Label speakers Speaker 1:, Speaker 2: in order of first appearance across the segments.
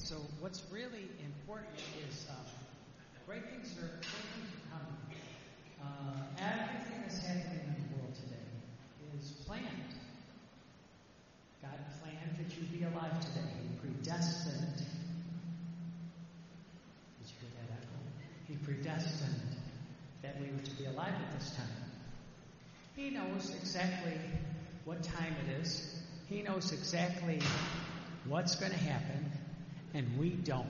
Speaker 1: So what's really important is great things are coming. Everything that's happening in the world today is planned. God planned that you be alive today. He predestined. Did you hear that echo? He predestined that we were to be alive at this time. He knows exactly what time it is. He knows exactly what's going to happen, and we don't.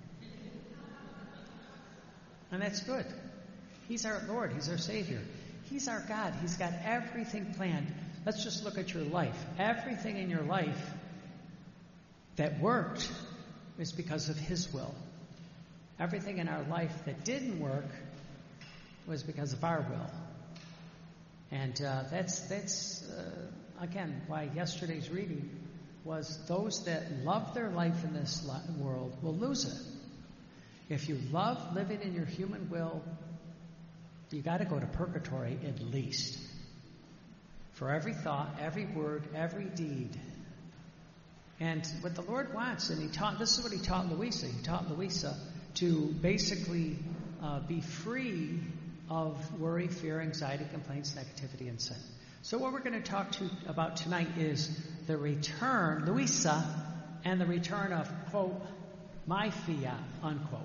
Speaker 1: And that's good. He's our Lord. He's our Savior. He's our God. He's got everything planned. Let's just look at your life. Everything in your life that worked is because of His will. Everything in our life that didn't work was because of our will. And that's again, why yesterday's reading was those that love their life in this world will lose it. If you love living in your human will, you got to go to purgatory at least. For every thought, every word, every deed. And what the Lord wants, and this is what He taught Louisa. He taught Louisa to basically be free of worry, fear, anxiety, complaints, negativity, and sin. So what we're going to talk about tonight is the return, Louisa, and the return of, quote, my fiat, unquote.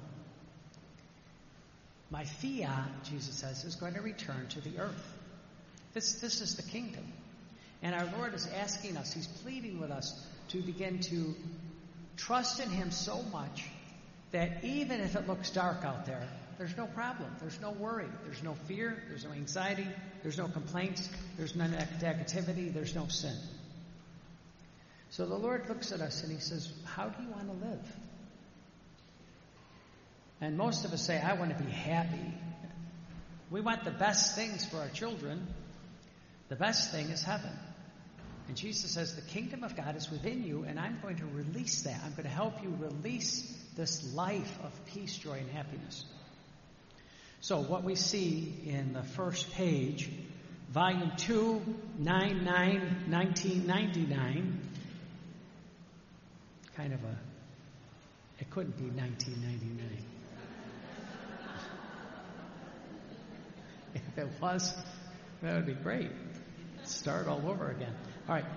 Speaker 1: My fiat, Jesus says, is going to return to the earth. This is the kingdom. And our Lord is asking us, He's pleading with us to begin to trust in Him so much that even if it looks dark out there, there's no problem. There's no worry. There's no fear. There's no anxiety. There's no complaints. There's no negativity. There's no sin. So the Lord looks at us and He says, how do you want to live? And most of us say, I want to be happy. We want the best things for our children. The best thing is heaven. And Jesus says, the kingdom of God is within you, and I'm going to release that. I'm going to help you release this life of peace, joy, and happiness. So what we see in the first page, volume 2, 1999, kind of it couldn't be 1999. If it was, that would be great. Start all over again. All right,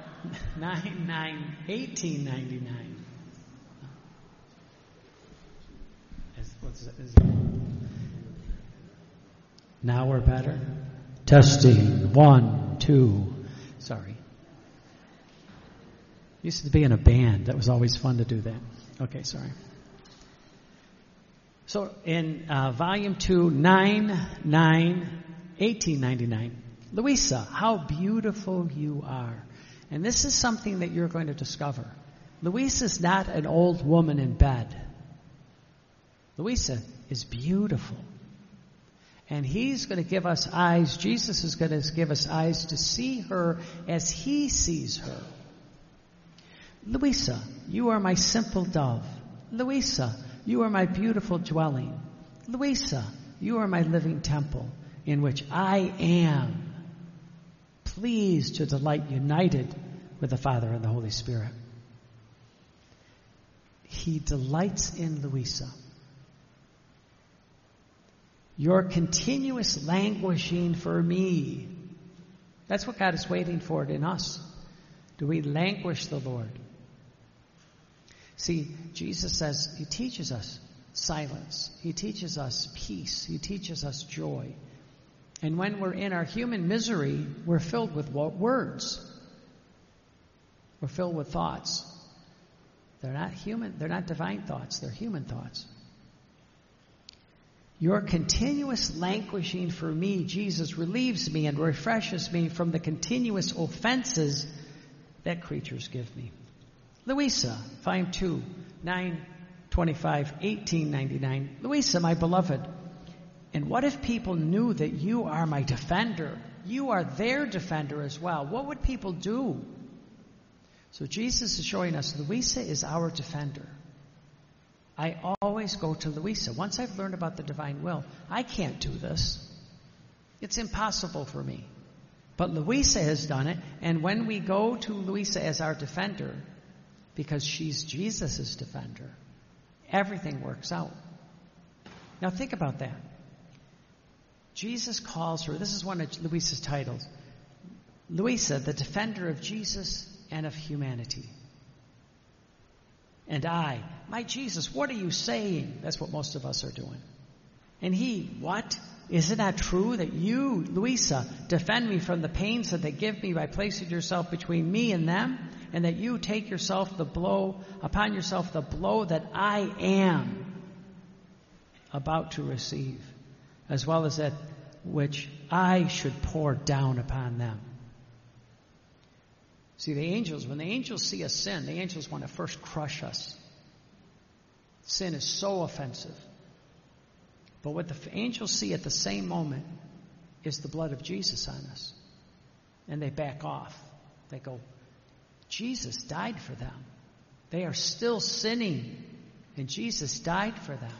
Speaker 1: 1899. Now we're better. Testing. 1, 2. Sorry. Used to be in a band. That was always fun to do that. Okay, sorry. So in volume 2, 1899. Louisa, how beautiful you are. And this is something that you're going to discover. Louisa's not an old woman in bed. Louisa is beautiful. And He's going to give us eyes, Jesus is going to give us eyes to see her as He sees her. Louisa, you are my simple dove. Louisa, you are my beautiful dwelling. Louisa, you are my living temple in which I am pleased to delight united with the Father and the Holy Spirit. He delights in Louisa. Your continuous languishing for me. That's what God is waiting for in us. Do we languish the Lord? See, Jesus says, He teaches us silence. He teaches us peace. He teaches us joy. And when we're in our human misery, we're filled with words. We're filled with thoughts. They're not human. They're not divine thoughts. They're human thoughts. Your continuous languishing for me, Jesus, relieves me and refreshes me from the continuous offenses that creatures give me. Louisa, volume 2, 1899. Louisa, my beloved, and what if people knew that you are my defender? You are their defender as well. What would people do? So Jesus is showing us Louisa is our defender. I always go to Louisa. Once I've learned about the divine will, I can't do this. It's impossible for me. But Louisa has done it, and when we go to Louisa as our defender, because she's Jesus' defender, everything works out. Now think about that. Jesus calls her, this is one of Louisa's titles, Louisa, the defender of Jesus and of humanity. And I, my Jesus, what are you saying? That's what most of us are doing. And he, what? Is it not true that you, Louisa, defend me from the pains that they give me by placing yourself between me and them, and that you take upon yourself the blow that I am about to receive, as well as that which I should pour down upon them? See, when the angels see us sin, the angels want to first crush us. Sin is so offensive. But what the angels see at the same moment is the blood of Jesus on us. And they back off. They go, Jesus died for them. They are still sinning, and Jesus died for them.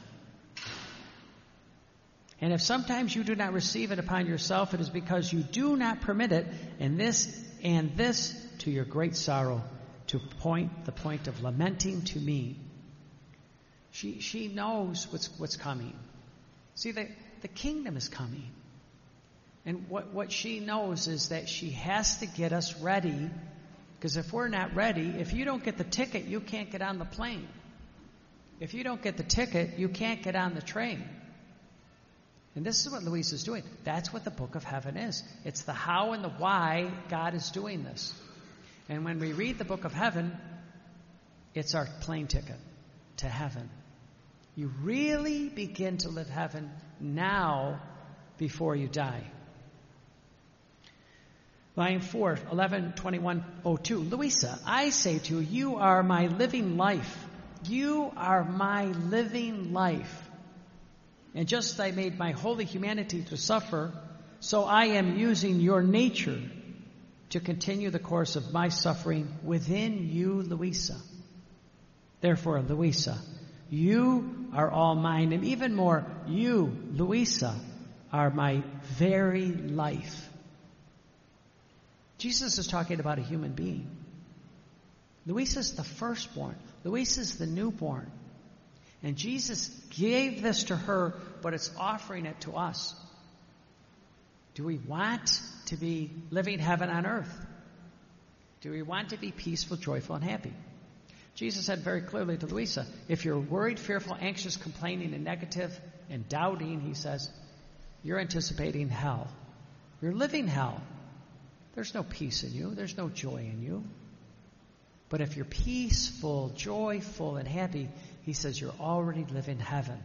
Speaker 1: And if sometimes you do not receive it upon yourself, it is because you do not permit it, and this to your great sorrow, to the point of lamenting to me. She knows what's coming. See, the kingdom is coming. And what she knows is that she has to get us ready, because if we're not ready, if you don't get the ticket, you can't get on the plane. If you don't get the ticket, you can't get on the train. And this is what Louisa is doing. That's what the book of heaven is. It's the how and the why God is doing this. And when we read the book of heaven, it's our plane ticket to heaven. You really begin to live heaven now before you die. Line 4, 11:21:02. Louisa, I say to you, you are my living life. You are my living life. And just as I made my holy humanity to suffer, so I am using your nature to continue the course of my suffering within you, Louisa. Therefore, Louisa, you are all mine, and even more, you, Louisa, are my very life. Jesus is talking about a human being. Louisa is the firstborn. Louisa is the newborn. And Jesus gave this to her, but it's offering it to us. Do we want to be living heaven on earth? Do we want to be peaceful, joyful, and happy? Jesus said very clearly to Louisa, if you're worried, fearful, anxious, complaining, and negative, and doubting, he says, you're anticipating hell. You're living hell. There's no peace in you. There's no joy in you. But if you're peaceful, joyful, and happy, he says you're already living heaven.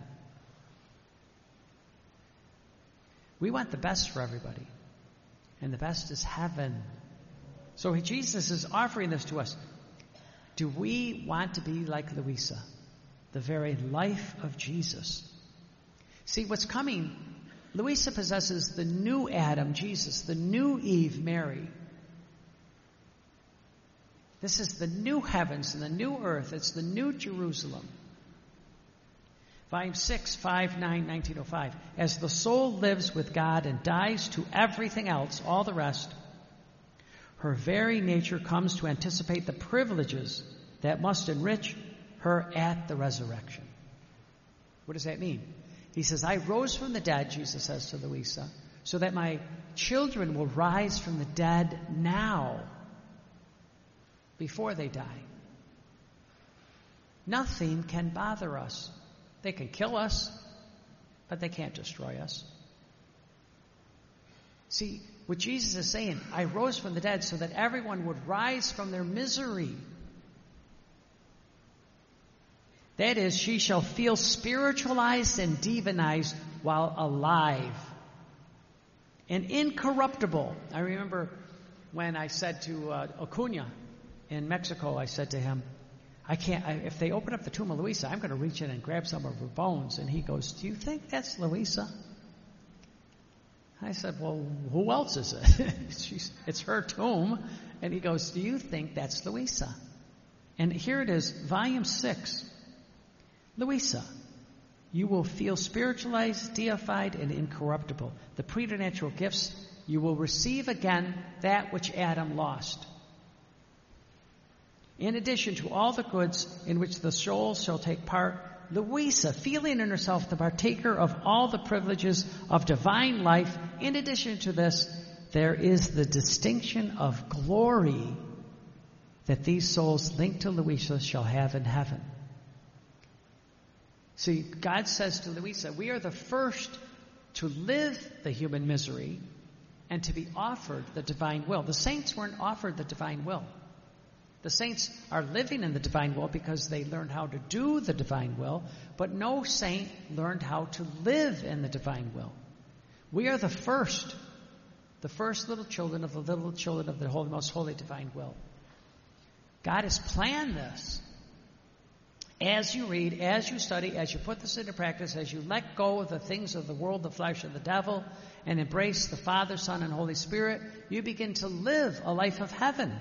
Speaker 1: We want the best for everybody. And the best is heaven. So Jesus is offering this to us. Do we want to be like Louisa, the very life of Jesus? See, what's coming, Louisa possesses the new Adam, Jesus, the new Eve, Mary. This is the new heavens and the new earth. It's the new Jerusalem. Volume 6, 5/9/1905. As the soul lives with God and dies to everything else, all the rest, her very nature comes to anticipate the privileges that must enrich her at the resurrection. What does that mean? He says, I rose from the dead, Jesus says to Louisa, so that my children will rise from the dead now, before they die. Nothing can bother us. They can kill us, but they can't destroy us. See, what Jesus is saying, I rose from the dead so that everyone would rise from their misery. That is, she shall feel spiritualized and divinized while alive and incorruptible. I remember when I said to Acuna in Mexico, I said to him, if they open up the tomb of Louisa, I'm going to reach in and grab some of her bones. And he goes, do you think that's Louisa? I said, well, who else is it? It's her tomb. And he goes, do you think that's Louisa? And here it is, volume 6. Louisa, you will feel spiritualized, deified, and incorruptible. The preternatural gifts, you will receive again that which Adam lost. In addition to all the goods in which the soul shall take part, Luisa, feeling in herself the partaker of all the privileges of divine life. In addition to this, there is the distinction of glory that these souls linked to Luisa shall have in heaven. See, God says to Luisa, we are the first to live the human misery and to be offered the divine will. The saints weren't offered the divine will. The saints are living in the divine will because they learned how to do the divine will, but no saint learned how to live in the divine will. We are the first little children of the holy, most holy divine will. God has planned this. As you read, as you study, as you put this into practice, as you let go of the things of the world, the flesh, and the devil, and embrace the Father, Son, and Holy Spirit, you begin to live a life of heaven.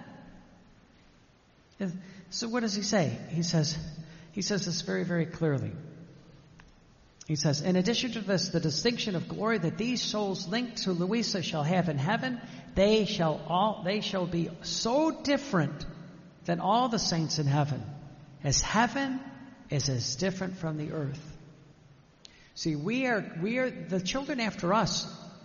Speaker 1: So what does he say? He says this very, very clearly. He says, in addition to this, the distinction of glory that these souls linked to Luisa shall have in heaven, they shall be so different than all the saints in heaven, as heaven is as different from the earth. See, we are the children after us.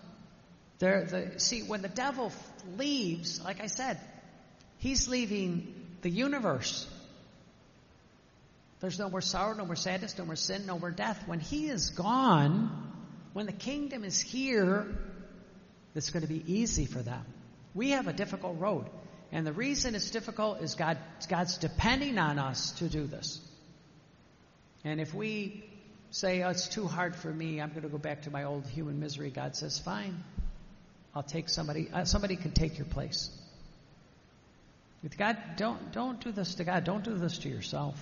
Speaker 1: See, when the devil leaves, like I said, he's leaving the universe. There's no more sorrow, no more sadness, no more sin, no more death. When he is gone, when the kingdom is here, it's going to be easy for them. We have a difficult road. And the reason it's difficult is God's depending on us to do this. And if we say, oh, it's too hard for me, I'm going to go back to my old human misery, God says, fine. I'll take somebody can take your place. With God, don't do this to God. Don't do this to yourself.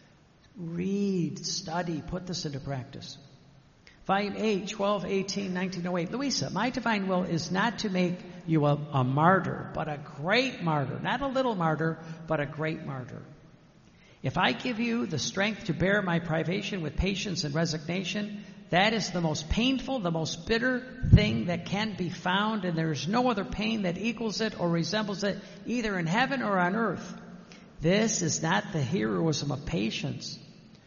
Speaker 1: Read, study, put this into practice. Volume 8, 12, 18, 1908. Luisa, my divine will is not to make you a martyr, but a great martyr. Not a little martyr, but a great martyr. If I give you the strength to bear my privation with patience and resignation, that is the most painful, the most bitter thing that can be found, and there is no other pain that equals it or resembles it, either in heaven or on earth. This is not the heroism of patience,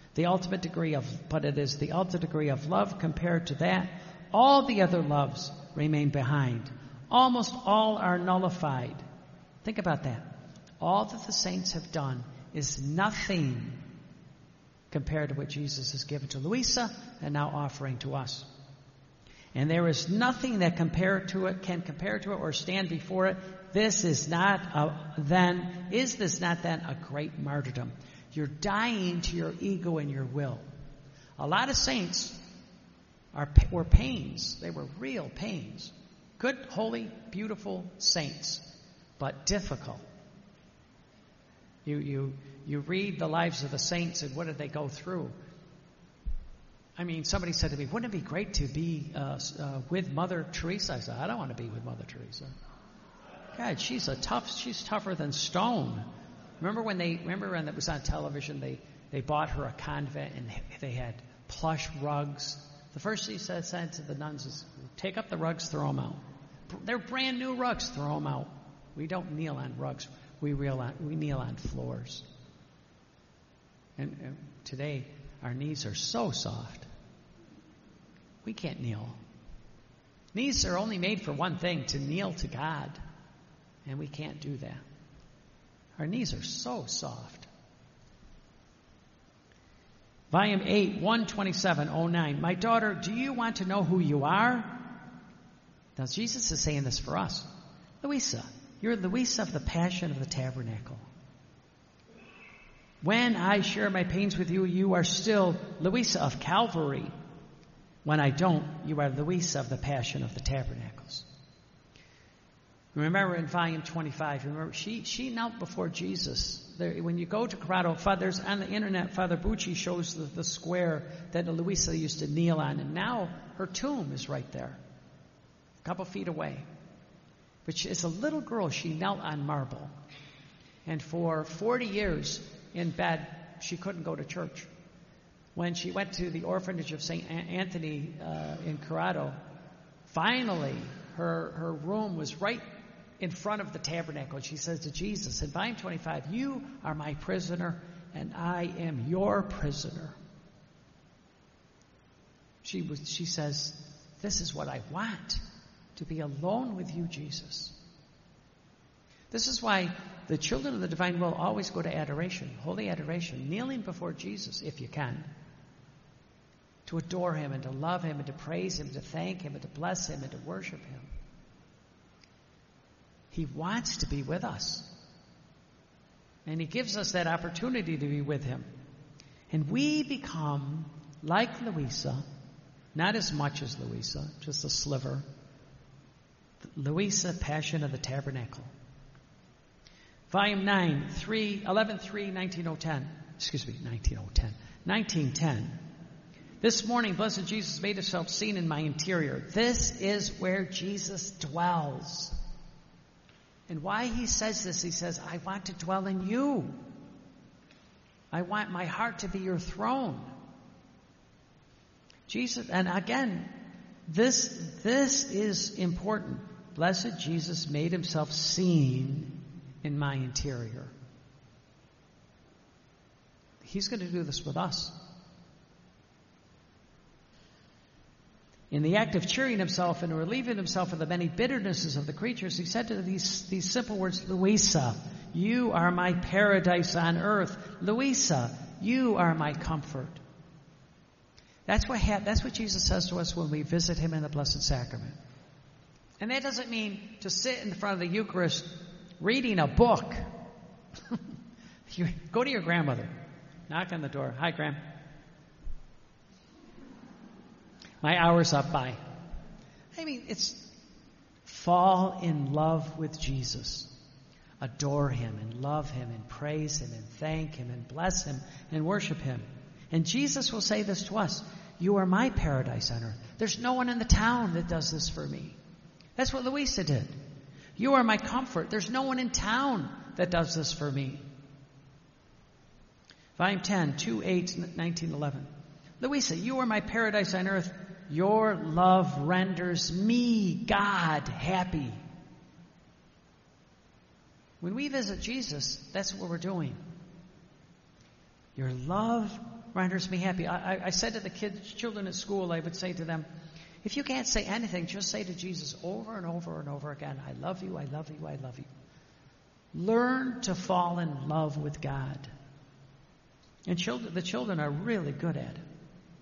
Speaker 1: but it is the ultimate degree of love compared to that. All the other loves remain behind. Almost all are nullified. Think about that. All that the saints have done is nothing compared to what Jesus has given to Luisa and now offering to us. And there is nothing that can compare to it or stand before it. Is this not then a great martyrdom? You're dying to your ego and your will. A lot of saints were pains. They were real pains. Good, holy, beautiful saints, but difficult. You read the lives of the saints and what did they go through? I mean, somebody said to me, wouldn't it be great to be with Mother Teresa? I said, I don't want to be with Mother Teresa. God, she's tougher than stone. Remember when it was on television, they bought her a convent and they had plush rugs. The first thing she said to the nuns is, take up the rugs, throw them out. They're brand new rugs, throw them out. We don't kneel on rugs. We kneel on floors. And today, our knees are so soft. We can't kneel. Knees are only made for one thing, to kneel to God. And we can't do that. Our knees are so soft. Volume 8, 12709. My daughter, do you want to know who you are? Now, Jesus is saying this for us. Luisa, you're Luisa of the Passion of the Tabernacle. When I share my pains with you, you are still Luisa of Calvary. When I don't, you are Luisa of the Passion of the Tabernacles. Remember in volume 25, she knelt before Jesus. When you go to Corrado, there's on the internet, Father Bucci shows the square that Luisa used to kneel on. And now her tomb is right there, a couple feet away. But as a little girl, she knelt on marble. And for 40 years in bed, she couldn't go to church. When she went to the orphanage of St. Anthony in Corrado, finally her room was right in front of the tabernacle. And she says to Jesus, in volume 25, you are my prisoner and I am your prisoner. She says, this is what I want, to be alone with you, Jesus. This is why the children of the divine will always go to adoration, holy adoration, kneeling before Jesus, if you can, to adore him and to love him and to praise him, to thank him and to bless him and to worship him. He wants to be with us. And he gives us that opportunity to be with him. And we become like Louisa, not as much as Louisa, just a sliver. Louisa, Passion of the Tabernacle. Volume 9, 1910. This morning, blessed Jesus made himself seen in my interior. This is where Jesus dwells. And why he says this, he says, I want to dwell in you. I want my heart to be your throne. Jesus, and again, this is important. Blessed Jesus made himself seen in my interior. He's going to do this with us. In the act of cheering himself and relieving himself of the many bitternesses of the creatures, he said to these simple words, Louisa, you are my paradise on earth. Louisa, you are my comfort. That's what Jesus says to us when we visit him in the Blessed Sacrament. And that doesn't mean to sit in front of the Eucharist reading a book. Go to your grandmother. Knock on the door. Hi, Gram. My hour's up. Bye. I mean, it's fall in love with Jesus. Adore him and love him and praise him and thank him and bless him and worship him. And Jesus will say this to us. You are my paradise on earth. There's no one in the town that does this for me. That's what Louisa did. You are my comfort. There's no one in town that does this for me. Volume 10, 2/8/1911. Louisa, you are my paradise on earth. Your love renders me, God, happy. When we visit Jesus, that's what we're doing. Your love renders me happy. I said to the children at school, I would say to them, if you can't say anything, just say to Jesus over and over and over again, I love you, I love you, I love you. Learn to fall in love with God. And the children are really good at it.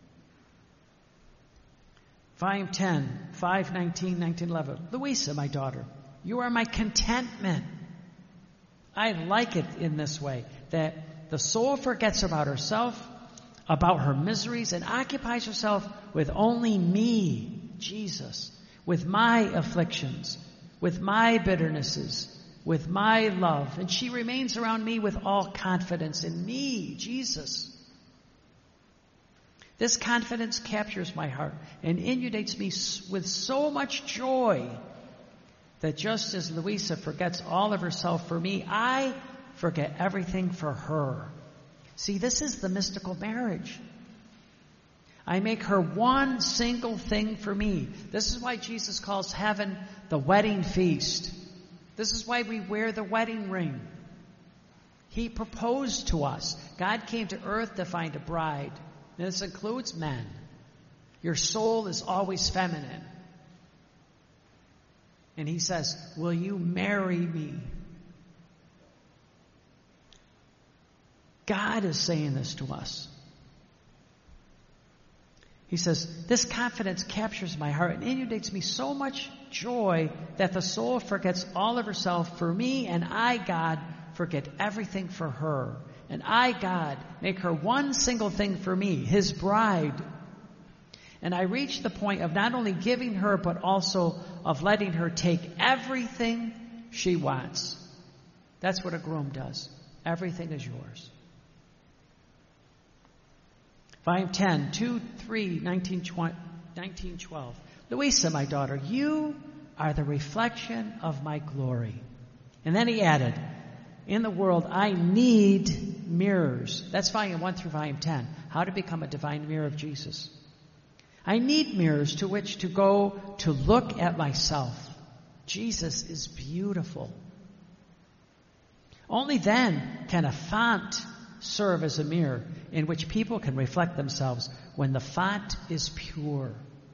Speaker 1: Volume 10, 5/19/1911. Louisa, my daughter, you are my contentment. I like it in this way, that the soul forgets about herself, about her miseries, and occupies herself with only me, Jesus, with my afflictions, with my bitternesses, with my love. And she remains around me with all confidence in me, Jesus. This confidence captures my heart and inundates me with so much joy that just as Louisa forgets all of herself for me, I forget everything for her. See, this is the mystical marriage. I make her one single thing for me. This is why Jesus calls heaven the wedding feast. This is why we wear the wedding ring. He proposed to us. God came to earth to find a bride. And this includes men. Your soul is always feminine. And he says, will you marry me? God is saying this to us. He says, this confidence captures my heart and inundates me so much joy that the soul forgets all of herself for me, and I, God, forget everything for her. And I, God, make her one single thing for me, his bride. And I reach the point of not only giving her, but also of letting her take everything she wants. That's what a groom does. Everything is yours. Volume 10, 2/3/1912. Louisa, my daughter, you are the reflection of my glory. And then he added, in the world, I need mirrors. That's volume 1 through volume 10. How to become a divine mirror of Jesus. I need mirrors to which to go to look at myself. Jesus is beautiful. Only then can a font serve as a mirror in which people can reflect themselves when the font is pure.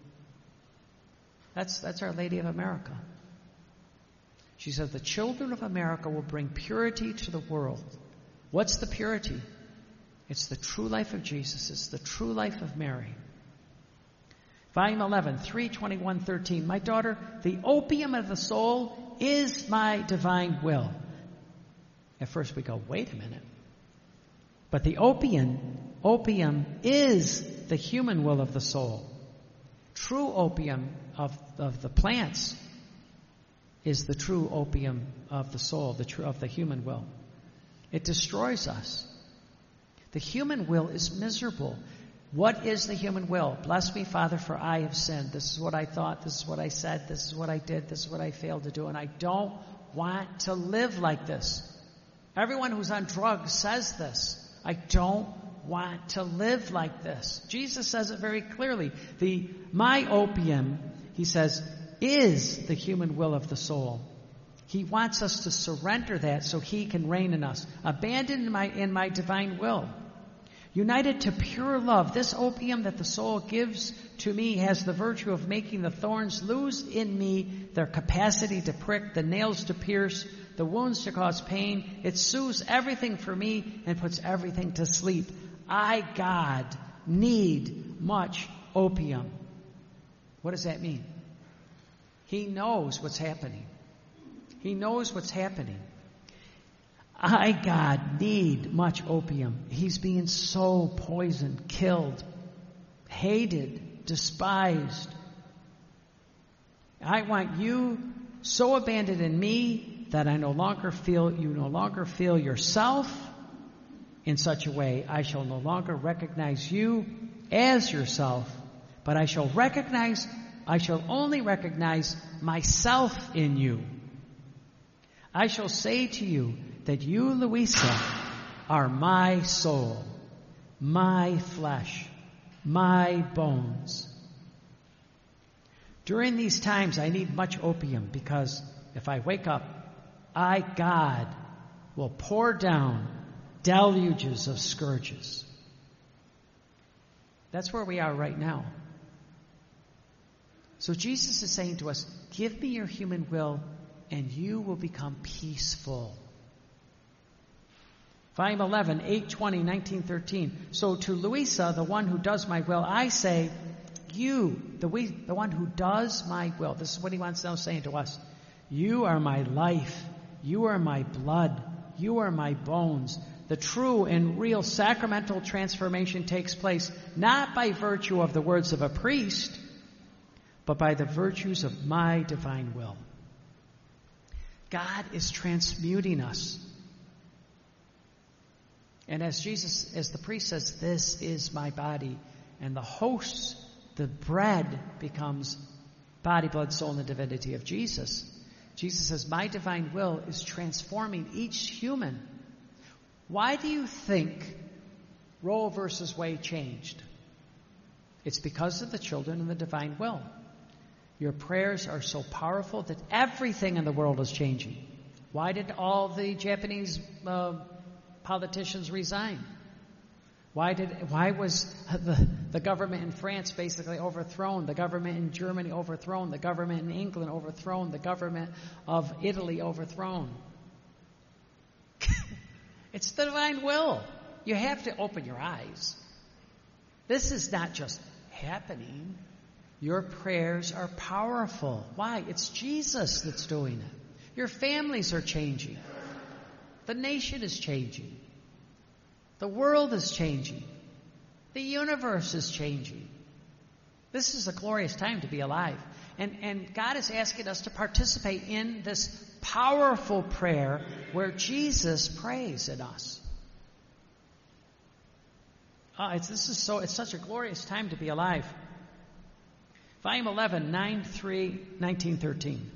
Speaker 1: That's Our Lady of America. She said, the children of America will bring purity to the world. What's the purity? It's the true life of Jesus. It's the true life of Mary. Volume 11, 321:13. My daughter, the opium of the soul is my divine will. At first we go, wait a minute. But the opium is the human will of the soul. True opium of the plants is the true opium of the soul, of the human will. It destroys us. The human will is miserable. What is the human will? Bless me, Father, for I have sinned. This is what I thought. This is what I said. This is what I did. This is what I failed to do. And I don't want to live like this. Everyone who's on drugs says this. I don't want to live like this. Jesus says it very clearly. My opium, he says, is the human will of the soul. He wants us to surrender that so he can reign in us. Abandoned in my divine will. United to pure love, this opium that the soul gives to me has the virtue of making the thorns lose in me their capacity to prick, the nails to pierce, the wounds to cause pain. It soothes everything for me and puts everything to sleep. I, God, need much opium. What does that mean? He knows what's happening. He knows what's happening. I, God, need much opium. He's being so poisoned, killed, hated, despised. I want you so abandoned in me that you no longer feel yourself in such a way. I shall no longer recognize you as yourself, but I shall only recognize myself in you. I shall say to you that you, Louisa, are my soul, my flesh, my bones. During these times, I need much opium because if I wake up, I, God, will pour down deluges of scourges. That's where we are right now. So Jesus is saying to us, give me your human will and you will become peaceful. Volume 11, 820, 1913. So to Louisa, the one who does my will, I say, you, the one who does my will. This is what he wants now saying to us. You are my life. You are my blood. You are my bones. The true and real sacramental transformation takes place not by virtue of the words of a priest, but by the virtues of my divine will. God is transmuting us. And as the priest says, this is my body. And the host, the bread, becomes body, blood, soul, and the divinity of Jesus. Jesus says, my divine will is transforming each human. Why do you think Roe versus Wade changed? It's because of the children and the divine will. Your prayers are so powerful that everything in the world is changing. Why did all the Japanese politicians resign? Why was the government in France basically overthrown, the government in Germany overthrown, the government in England overthrown, the government of Italy overthrown? It's the divine will. You have to open your eyes. This is not just happening. Your prayers are powerful. Why? It's Jesus that's doing it. Your families are changing. The nation is changing. The world is changing. The universe is changing. This is a glorious time to be alive. And God is asking us to participate in this powerful prayer where Jesus prays in us. It's such a glorious time to be alive. Volume 11, 1913.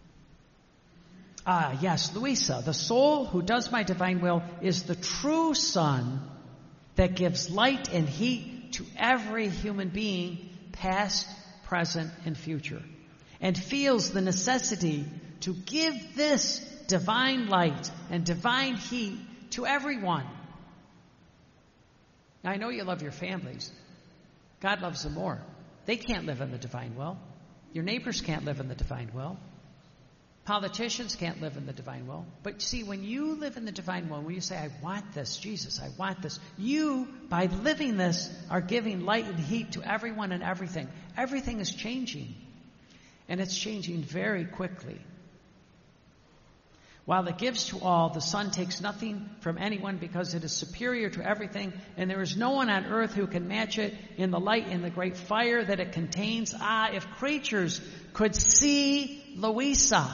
Speaker 1: Yes, Louisa, the soul who does my divine will is the true sun that gives light and heat to every human being, past, present, and future, and feels the necessity to give this divine light and divine heat to everyone. Now, I know you love your families. God loves them more. They can't live in the divine will. Your neighbors can't live in the divine will. Politicians can't live in the divine will. But see, when you live in the divine will, when you say, I want this, Jesus, I want this, you, by living this, are giving light and heat to everyone and everything. Everything is changing. And it's changing very quickly. While it gives to all, the Son takes nothing from anyone because it is superior to everything, and there is no one on earth who can match it in the light and the great fire that it contains. Ah, if creatures could see Louisa.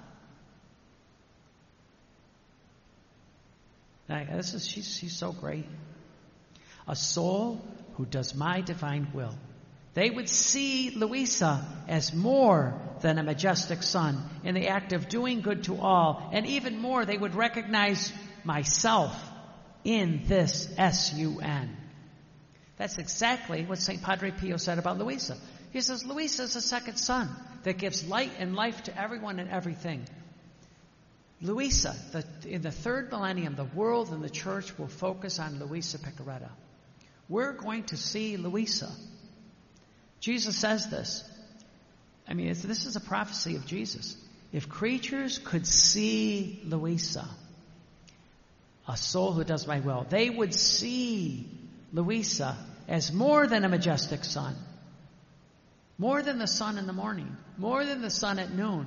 Speaker 1: She's so great. A soul who does my divine will. They would see Louisa as more than a majestic son in the act of doing good to all. And even more, they would recognize myself in this S-U-N. That's exactly what St. Padre Pio said about Louisa. He says, Louisa is a second son that gives light and life to everyone and everything. Louisa, in the third millennium, the world and the church will focus on Louisa Piccarreta. We're going to see Louisa. Jesus says this. I mean, this is a prophecy of Jesus. If creatures could see Louisa, a soul who does my will, they would see Louisa as more than a majestic sun, more than the sun in the morning, more than the sun at noon.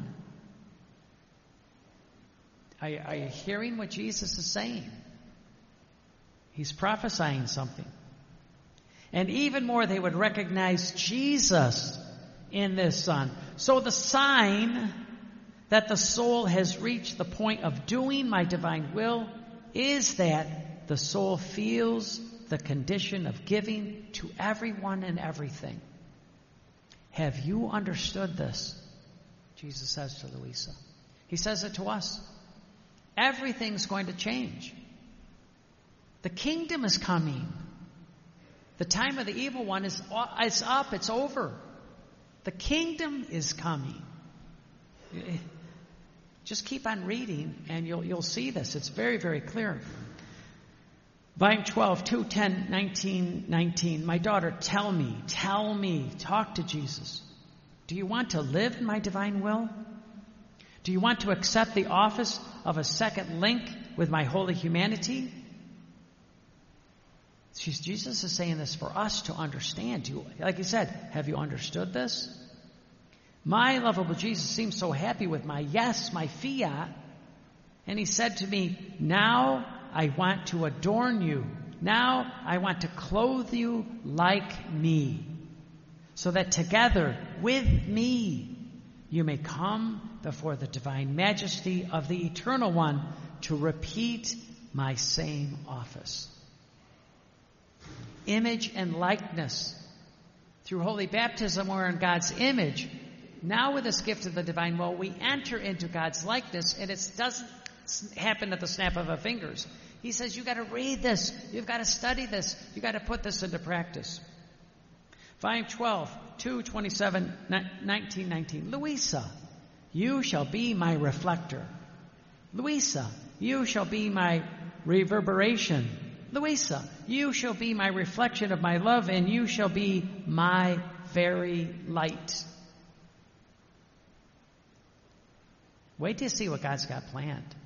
Speaker 1: Are you hearing what Jesus is saying? He's prophesying something. And even more, they would recognize Jesus in this Son. So the sign that the soul has reached the point of doing my divine will is that the soul feels the condition of giving to everyone and everything. Have you understood this? Jesus says to Louisa. He says it to us. Everything's going to change. The kingdom is coming. The time of the evil one is up. It's over. The kingdom is coming. Just keep on reading, and you'll see this. It's very, very clear. Volume 12, 2, 10, 19, 19. My daughter, tell me, talk to Jesus. Do you want to live in my divine will? Do you want to accept the office of a second link with my holy humanity? Jesus is saying this for us to understand. Like he said, have you understood this? My lovable Jesus seems so happy with my yes, my fiat. And he said to me, now I want to adorn you. Now I want to clothe you like me, so that together with me you may come before the divine majesty of the Eternal One to repeat my same office. Image and likeness. Through holy baptism, we're in God's image. Now with this gift of the divine will, we enter into God's likeness, and it doesn't happen at the snap of our fingers. He says, you've got to read this. You've got to study this. You've got to put this into practice. Volume 12, 2, 27, 19, 19. Louisa, you shall be my reflector. Louisa, you shall be my reverberation. Louisa, you shall be my reflection of my love, and you shall be my very light. Wait till you see what God's got planned.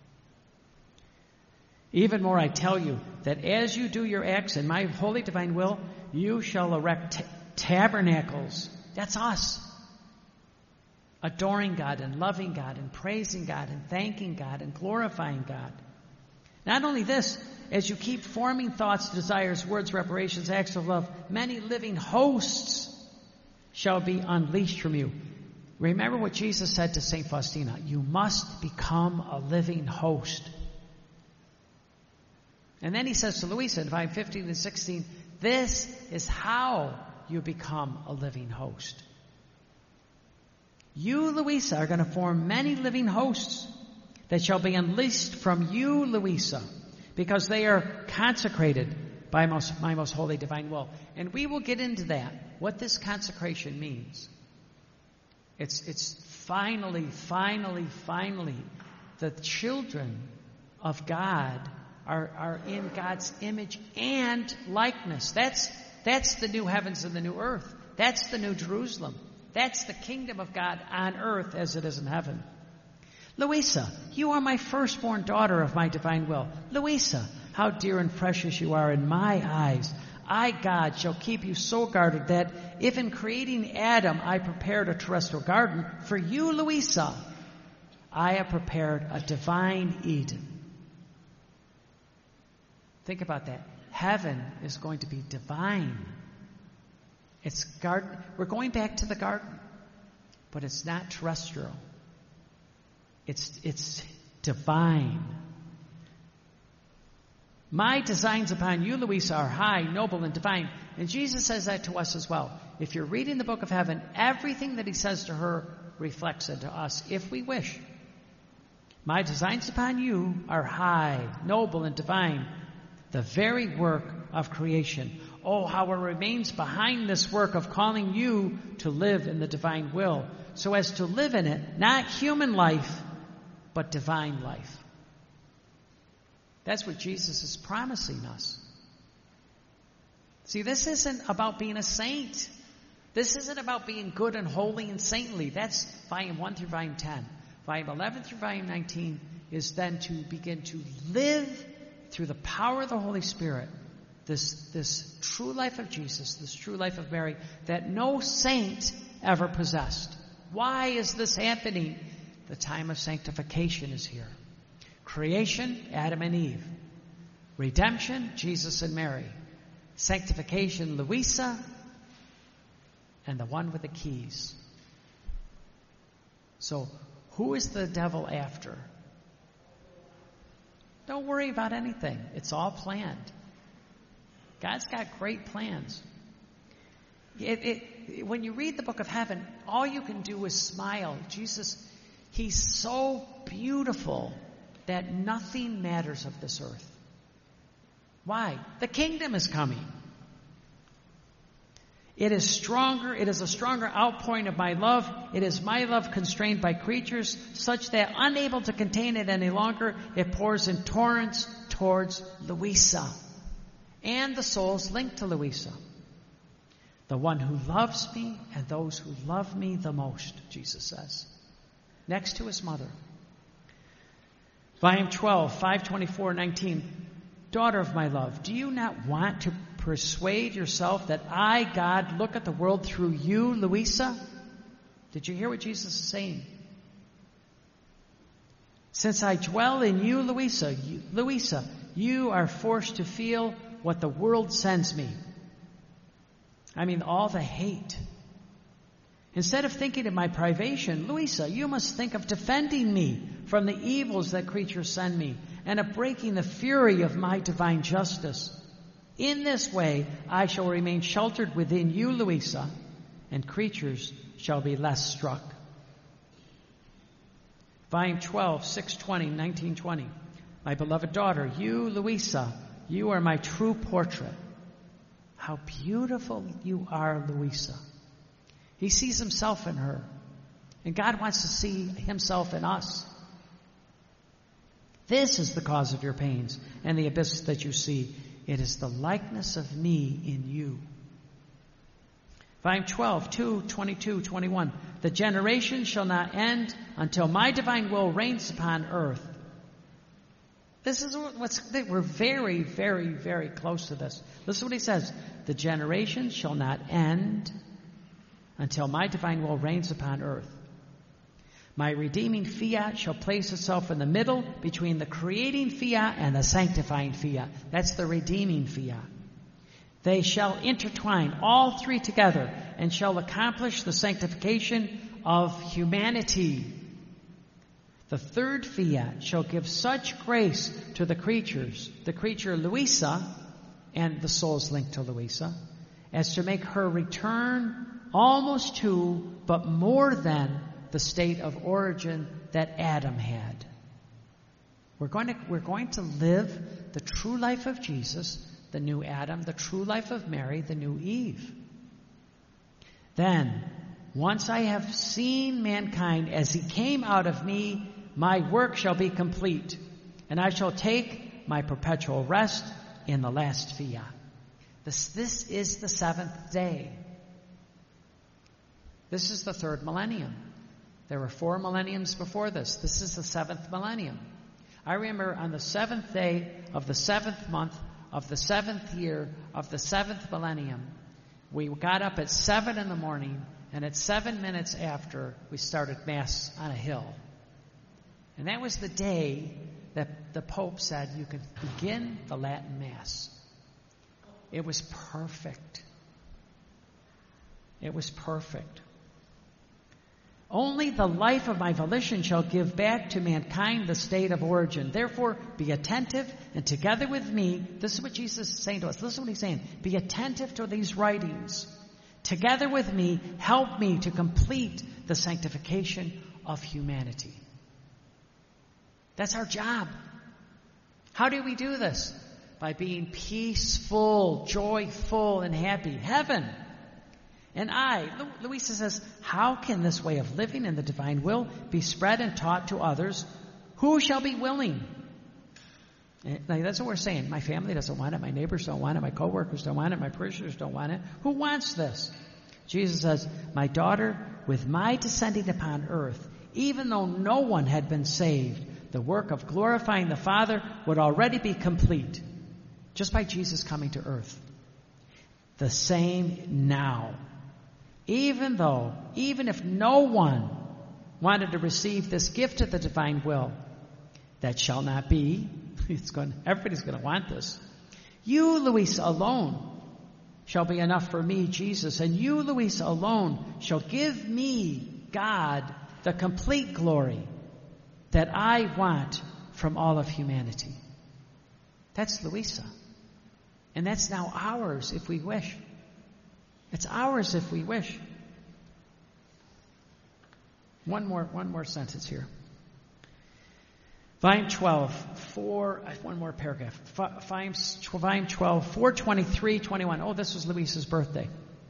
Speaker 1: Even more, I tell you that as you do your acts in my holy divine will, you shall erect tabernacles. That's us. Adoring God and loving God and praising God and thanking God and glorifying God. Not only this, as you keep forming thoughts, desires, words, reparations, acts of love, many living hosts shall be unleashed from you. Remember what Jesus said to St. Faustina. You must become a living host. And then he says to Louisa in volume 15 and 16, this is how you become a living host. You, Louisa, are going to form many living hosts that shall be unleashed from you, Louisa, because they are consecrated by my most holy divine will. And we will get into that, what this consecration means. It's finally, the children of God are in God's image and likeness. That's the new heavens and the new earth. That's the new Jerusalem. That's the kingdom of God on earth as it is in heaven. Louisa, you are my firstborn daughter of my divine will. Louisa, how dear and precious you are in my eyes. I, God, shall keep you so guarded that if in creating Adam I prepared a terrestrial garden, for you, Louisa, I have prepared a divine Eden. Think about that. Heaven is going to be divine. It's garden. We're going back to the garden, but it's not terrestrial. It's divine. My designs upon you, Louisa, are high, noble, and divine. And Jesus says that to us as well. If you're reading the book of heaven, everything that he says to her reflects it to us, if we wish. My designs upon you are high, noble, and divine, the very work of creation. Oh, how it remains behind this work of calling you to live in the divine will, so as to live in it, not human life, but divine life. That's what Jesus is promising us. See, this isn't about being a saint. This isn't about being good and holy and saintly. That's volume 1 through volume 10. Volume 11 through volume 19 is then to begin to live through the power of the Holy Spirit, this true life of Jesus, this true life of Mary, that no saint ever possessed. Why is this happening? The time of sanctification is here. Creation, Adam and Eve. Redemption, Jesus and Mary. Sanctification, Louisa, and the one with the keys. So, who is the devil after? Don't worry about anything. It's all planned. God's got great plans. When you read the book of heaven, all you can do is smile. Jesus, he's so beautiful that nothing matters of this earth. Why? The kingdom is coming. It is stronger. It is a stronger outpouring of my love. It is my love constrained by creatures, such that unable to contain it any longer, it pours in torrents towards Louisa and the souls linked to Louisa. The one who loves me and those who love me the most, Jesus says. Next to his mother. Volume 12, 524-19. Daughter of my love, do you not want to persuade yourself that I, God, look at the world through you, Louisa? Did you hear what Jesus is saying? Since I dwell in you, Louisa, you are forced to feel what the world sends me. I mean, all the hate. Instead of thinking of my privation, Louisa, you must think of defending me from the evils that creatures send me and of breaking the fury of my divine justice. In this way, I shall remain sheltered within you, Louisa, and creatures shall be less struck. Volume 12, 620, 1920. My beloved daughter, you, Louisa, you are my true portrait. How beautiful you are, Louisa. He sees himself in her, and God wants to see himself in us. This is the cause of your pains and the abyss that you see. It is the likeness of me in you. Volume 12, 2, 22, 21. The generation shall not end until my divine will reigns upon earth. This is we're very, very, very close to this. Listen to what he says. The generation shall not end until my divine will reigns upon earth. My redeeming fiat shall place itself in the middle between the creating fiat and the sanctifying fiat. That's the redeeming fiat. They shall intertwine all three together and shall accomplish the sanctification of humanity. The third fiat shall give such grace to the creatures, the creature Louisa and the souls linked to Louisa, as to make her return almost to, but more than, the state of origin that Adam had. We're going to live the true life of Jesus, the new Adam, the true life of Mary, the new Eve. Then, once I have seen mankind as he came out of me, my work shall be complete, and I shall take my perpetual rest in the last fiat. This is the seventh day. This is the third millennium. There were 4 millenniums before this. This is the 7th millennium. I remember on the 7th day of the 7th month of the 7th year of the 7th millennium, we got up at 7 in the morning, and at 7 minutes after, we started Mass on a hill. And that was the day that the Pope said you could begin the Latin Mass. It was perfect. It was perfect. Only the life of my volition shall give back to mankind the state of origin. Therefore, be attentive, and together with me, this is what Jesus is saying to us. Listen to what he's saying. Be attentive to these writings. Together with me, help me to complete the sanctification of humanity. That's our job. How do we do this? By being peaceful, joyful, and happy. Heaven. And Louisa says, how can this way of living in the divine will be spread and taught to others? Who shall be willing? Now, that's what we're saying. My family doesn't want it. My neighbors don't want it. My coworkers don't want it. My parishioners don't want it. Who wants this? Jesus says, my daughter, with my descending upon earth, even though no one had been saved, the work of glorifying the Father would already be complete just by Jesus coming to earth. The same now. Even if no one wanted to receive this gift of the divine will, that shall not be. Everybody's going to want this. You, Louisa, alone shall be enough for me, Jesus, and you, Louisa, alone shall give me, God, the complete glory that I want from all of humanity. That's Louisa. And that's now ours if we wish. It's ours if we wish. One more sentence here. Volume 12, one more paragraph. Volume 12, 423, 21. Oh, this was Louisa's birthday.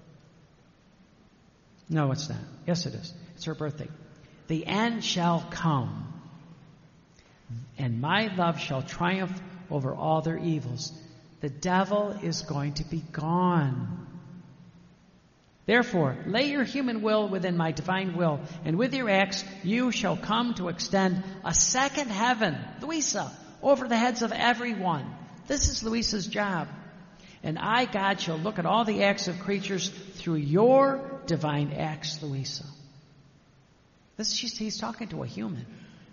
Speaker 1: No, it's not. Yes, it is. It's her birthday. The end shall come, and my love shall triumph over all their evils. The devil is going to be gone. Therefore, lay your human will within my divine will, and with your acts you shall come to extend a second heaven, Louisa, over the heads of everyone. This is Louisa's job. And I, God, shall look at all the acts of creatures through your divine acts, Louisa. He's talking to a human.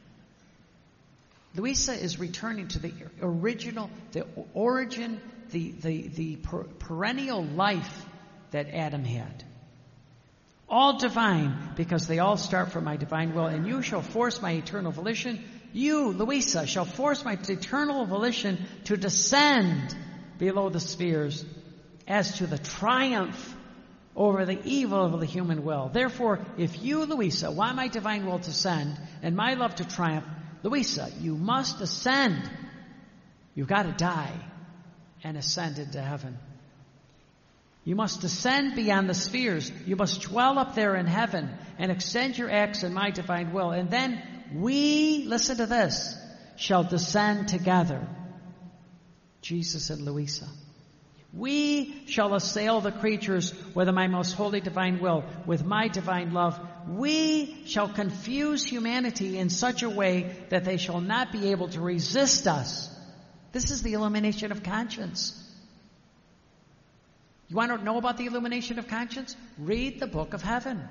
Speaker 1: Louisa is returning to the original, the origin, the perennial life that Adam had. All divine, because they all start from my divine will. And you shall force my eternal volition. You, Louisa, shall force my eternal volition to descend below the spheres as to the triumph over the evil of the human will. Therefore, if you, Louisa, want my divine will to ascend and my love to triumph, Louisa, you must ascend. You've got to die and ascend into heaven. You must descend beyond the spheres. You must dwell up there in heaven and extend your acts in my divine will. And then we, listen to this, shall descend together. Jesus and Louisa. We shall assail the creatures with my most holy divine will, with my divine love. We shall confuse humanity in such a way that they shall not be able to resist us. This is the illumination of conscience. You want to know about the illumination of conscience? Read the book of heaven.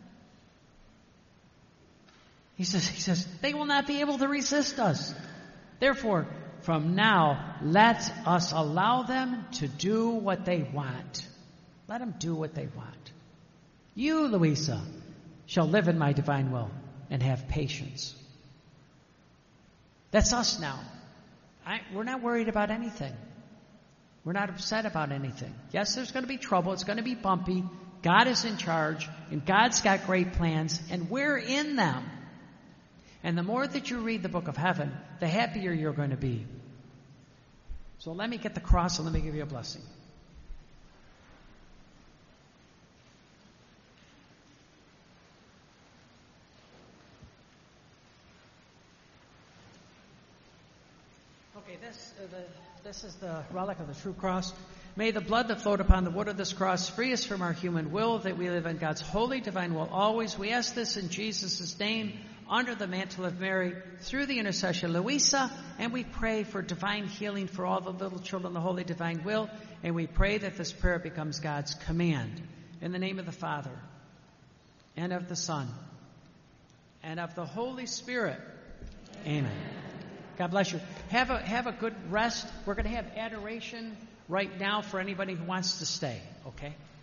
Speaker 1: He says, they will not be able to resist us. Therefore, from now, let us allow them to do what they want. Let them do what they want. You, Louisa, shall live in my divine will and have patience. That's us now. We're not worried about anything. We're not upset about anything. Yes, there's going to be trouble. It's going to be bumpy. God is in charge, and God's got great plans, and we're in them. And the more that you read the book of heaven, the happier you're going to be. So let me get the cross and let me give you a blessing. Okay, this is the relic of the true cross. May the blood that flowed upon the wood of this cross free us from our human will, that we live in God's holy, divine will always. We ask this in Jesus' name, under the mantle of Mary, through the intercession of Luisa, and we pray for divine healing for all the little children, the holy divine will, and we pray that this prayer becomes God's command. In the name of the Father, and of the Son, and of the Holy Spirit. Amen. God bless you. Have a good rest. We're going to have adoration right now for anybody who wants to stay, okay?